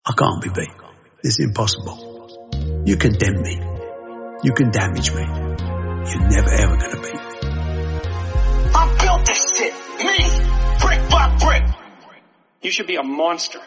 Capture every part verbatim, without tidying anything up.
I can't be beat. It's impossible. You condemn me. You can damage me. You're never ever gonna beat me. I built this shit. Me. Brick by brick. You should be a monster.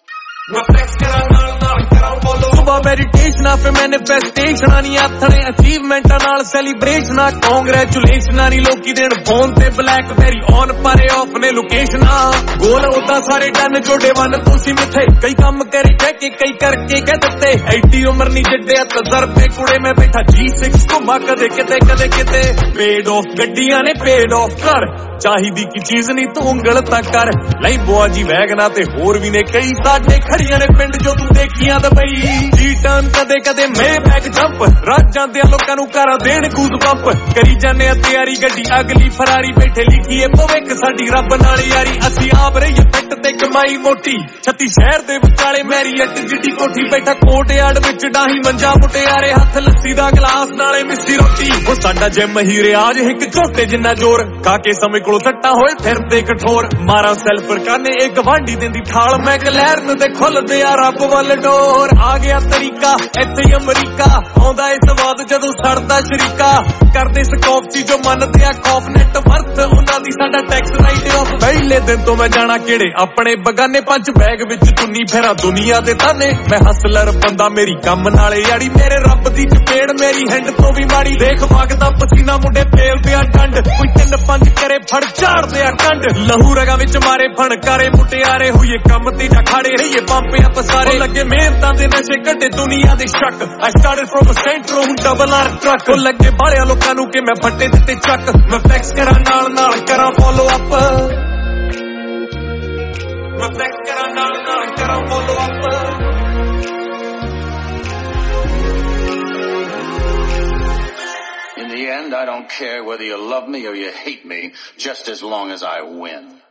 ਸੁਬਾ ਮੈਡੀਟੇਸ਼ਨਾਂ ਫੇ ਮੈਨੀਫੈਸਟੇਸ਼ਨਾਂ ਨਹੀਂ ਆਥਣੇ ਅਚੀਵਮੈਂਟਾਂ ਨਾਲ ਸੈਲੀਬ੍ਰੇਸ਼ਨਾਂ ਕੰਗ੍ਰੈਚੁਲੇਸ਼ਨਾਂ ਨਹੀਂ ਲੋਕੀ ਦੇਣ phone ਤੇ BlackBerry on ਪਰੇ of ਨੇ ਲੋਕੇਸ਼ਨਾਂ ਗੋਲ ਉਦਾਂ ਸਾਰੇ ਡਨ ਜੋੜੇ ਵਨ ਤੁਸੀਂ ਮਿੱਥੇ ਕਈ ਕੰਮ ਕਰੇ ਕਹਿ ਕੇ ਕਈ ਕਰਕੇ ਕਹਿ ਦਿੱਤੇ ਐਡੀ ਉਮਰ ਨਹੀਂ ਜਿੱਡਿਆ ਤਜਰਬੇ ਕੁੜੇ ਮੈਂ ਬੈਠਾ ਜੀ ਸਿਕਸ ਘੁੰਮਾ ਕਦੇ ਕਿਤੇ ਕਦੇ ਕਿਤੇ ਪੇਡ ਆਫ ਗੱਡੀਆਂ ਨੇ ਪੇਡ ਆਫ ਕਰ ਚਾਹੀਦੀ ਕੀ ਚੀਜ਼ ਨਹੀਂ ਤੂੰ ਉਂਗਲ ਤਾਂ ਕਰ ਲਈ ਬੁਆ ਜੀ ਵੈਗਨਾ ਤੇ ਹੋਰ ਵੀ ਨੇ ਕਈ ਸਾਡੇ ਖੜੀਆਂ ਨੇ ਪਿੰਡ ਜੋ ਤੂੰ ਦੇਖੀਆਂ ਦਬਈ ਜੀ ਟਰਨ ਕਦੇ ਕਦੇ ਮੈਂ ਬੈਕ ਜੰਪ ਰਾਜ ਜਾਂਦੇ ਲੋਕਾਂ ਨੂੰ ਕਰਾਂ ਦੇਣ ਗੂਜ਼ ਪੰਪ ਕਰੀ ਜਾਂਦੇ ਆ ਤਿਆਰੀ ਗੱਡੀ ਅਗਲੀ ਫਰਾਰੀ ਬੈਠੇ ਲਿਖੀਏ ਭਵਿੱਖ ਸਾਡੀ ਰੱਬ ਨਾਲ ਯਾਰੀ ਅਸੀਂ ਆਪ ਰਹੀਏ ਪਿੱਟ ਤੇ ਕਮਾਈ ਮੋਟੀ ਛੱਤੀ ਸ਼ਹਿਰ ਦੇ ਵਿਚਾਲੇ ਮੈਰੀਅਟ ਜਿੱਡੀ ਕੋਠੀ ਬੈਠਾ ਕੋਟ ਯਾਰਡ ਵਿੱਚ ਡਾਹੀ ਮੰਜਾ ਮੁਟਿਆਰੇ ਹੱਥ ਲੱਸੀ ਦਾ ਗਲਾਸ ਨਾਲੇ ਮਿੱਸੀ ਰੋਟੀ ਉਹ ਸਾਡਾ ਜਿਮ ਹੀ ਰਿਆਜ ਇੱਕ ਝੋਟੇ ਜਿੰਨਾ ਜ਼ੋਰ ਕਾ ਕੇ ਸਮੇਂ ਕੋਲੋਂ ਸੱਟਾ ਹੋਏ ਫਿਰਦੇ ਕਠੋਰ ਮਾਰਾਂ ਸੈਲਫਰ ਕਾਨੇ ਇੱਕ ਵਾਂਡੀ ਦਿੰਦੀ ਠਾਲ ਮੈਂ ਕਲੈਰਨ ਤੇ ਖੁੱਲਦੇ ਆ ਰੱਬ ਵੱਲ ਡੋਰ ਆ ਗਿਆ ਤਰੀਕਾ ਇੱਥੇ ਹੀ ਅਮਰੀਕਾ ਆਉਂਦਾ ਏ ਸਵਾਦ ਜਦੋਂ ਸੜਦਾ ਸ਼ਰੀਕਾ ਕਰਦੇ ਸਕੋਪ ਸੀ ਜੋ ਮੰਨਦੇ ਆ ਖੌਫ ਨੈਟ ਵਰਥ ਉਹਨਾਂ ਦੀ ਸਾਡਾ ਟੈਕਸ ਰਾਈਟ ਆਫ ਪਹਿਲੇ ਦਿਨ ਤੋਂ ਮੈਂ ਜਾਣਾ ਕਿਹੜੇ ਆਪਣੇ ਬਗਾਨੇ ਪੰਜ ਬੈਗ ਵਿੱਚ ਚੁੰਨੀ ਫੇਰਾ ਦੁਨੀਆ ਦੇ ਤਾਨੇ ਮੈਂ ਹਸਲਰ ਬੰਦਾ ਮੇਰੀ ਕੰਮ ਨਾਲੇ ਯਾੜੀ ਮੇਰੇ ਰੱਬ ਦੀ ਚਪੇੜ ਮੇਰੀ ਹੈਂਡ ਤੋਂ ਵੀ ਮਾੜੀ ਦੇਖ ਵਗਦਾ ਪਸੀਨਾ ਮੁੰਡੇ ਪੇਲਦੇ ਆ ਡੰਡ ਕੋਈ ਤਿੰਨ ਪੰਜ ਕਰੇ ਫੜ ਝਾੜਦੇ ਆ ਕੰਡ ਲਹੂ ਰਗਾ ਵਿੱਚ ਮਾਰੇ ਫਣਕਾਰੇ ਮੁਟਿਆਰੇ ਹੋਈਏ ਕੰਮ ਤੇ ਜਾ ਖਾੜੇ ਰਹੀਏ ਪੰਪਿਆਂ ਪਸਾਰੇ ਲੱਗੇ ਮਿਹਨਤਾਂ ਦੇ ਨਸ਼ੇ ਕੱਢੇ ਦੁਨੀਆ ਦੇ ਸ਼ੱਕ I started from a centro ਹੁਣ ਡਬਲ ਆਰ ਟਰੱਕ ਲੱਗੇ ਬਾਲਿਆਂ ਲੋਕਾਂ ਨੂੰ ਕਿ ਮੈਂ ਫੱਟੇ ਦਿੱਤੇ ਚੱਕ ਮੈਂ ਫਲੈਕਸ ਕਰਾਂ ਨਾਲ ਨਾਲ ਕਰਾਂ ਫੋਲੋ ਅਪ ਮੈਂ ਫਲੈਕਸ ਕਰਾਂ ਨਾਲ ਨਾਲ ਕਰਾਂ follow up In the end, I don't care whether you love me or you hate me, just as long as I win.